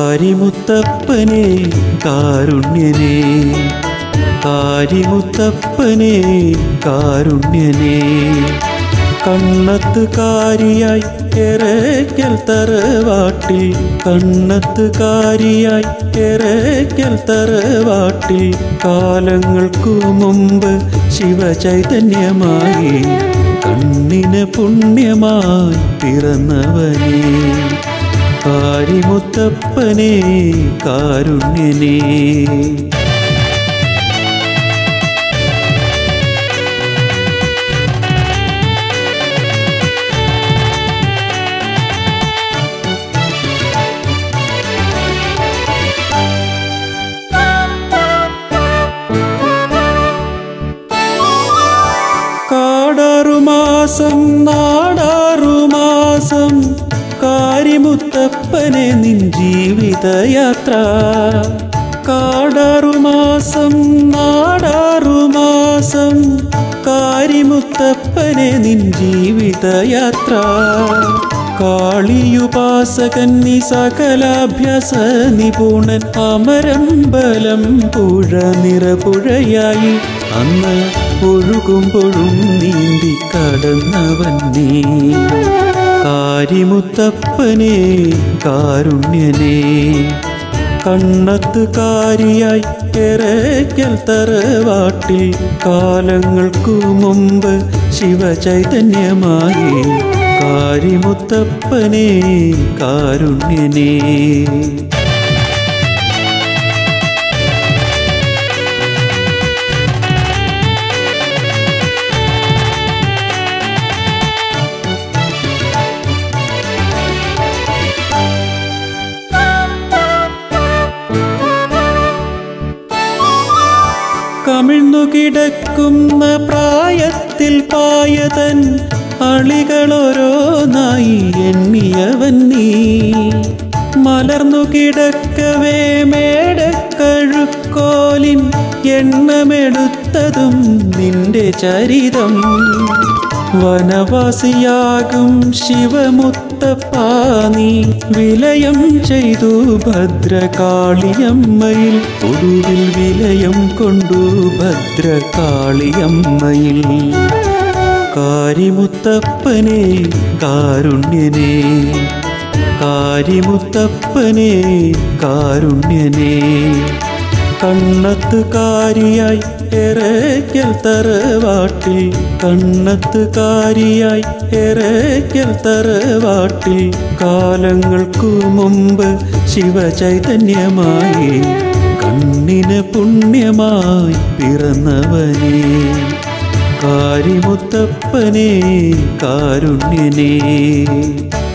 കാരിമുത്തപ്പനെ കാരുണ്യനേ, കാരിമുത്തപ്പനെ കാരുണ്യനേ. കണ്ണത്ത് കാരിയായി എറയ്ക്കൽ തറവാട്ടിൽ, കണ്ണത്ത് കാരിയായി എറയ്ക്കൽ തറവാട്ടിൽ കാലങ്ങൾക്കു മുമ്പ് ശിവചൈതന്യമായി കണ്ണിന് പുണ്യമായി പിറന്നവനേ. കാരിമുത്തപ്പനെ കാരുണ്യനേ. കാടാറുമാസം നാടാറുമാസം കാരിമുത്തപ്പനെ നിൻ ജീവിതയാത്ര. കാടാറുമാസം നാടാറുമാസം കാരിമുത്തപ്പനെ നിൻ ജീവിതയാത്ര. കാളിയുപാസകൻ നീ സകലാഭ്യാസ നിപുണൻ, അമരമ്പലം പുഴ നിറപുഴയായി അന്ന് ഒഴുകുമ്പോഴും നീന്തി കടന്നവൻ നീ. കാരിമുത്തപ്പനെ കാരുണ്യനേ. കണ്ണത്ത് കാരിയായി എറയ്ക്കൽ തറവാട്ടിൽ കാലങ്ങൾക്കു മുമ്പ് ശിവചൈതന്യമായി കാരിമുത്തപ്പനെ കാരുണ്യനേ. കമിഴ്ന്നു കിടക്കുന്ന പ്രായത്തിൽ പായതൻ അളികളോരോന്നായി എണ്ണിയവൻ നീ. മലർന്നു കിടക്കവേ മേടക്കഴുക്കോലിൻ എണ്ണമെടുത്തതും നിന്റെ ചരിതം. വനവാസിയാകും ശിവമുത്തപ്പാ നീ വിലയം ചെയ്തു ഭദ്രകാളിയമ്മയിൽ, ഒടുവിൽ വിലയം കൊണ്ടു ഭദ്രകാളിയമ്മയിൽ. കാരിമുത്തപ്പനെ കാരുണ്യനേ, കാരിമുത്തപ്പനെ കാരുണ്യനേ. കണ്ണത്ത് കാരിയായി എറയ്ക്കൽ തറവാട്ടിൽ, കണ്ണത്ത് കാരിയായി എറയ്ക്കൽ തറവാട്ടിൽ കാലങ്ങൾക്കു മുമ്പ് ശിവചൈതന്യമായി കണ്ണിന് പുണ്യമായി പിറന്നവനേ. കാരിമുത്തപ്പനെ കാരുണ്യനേ.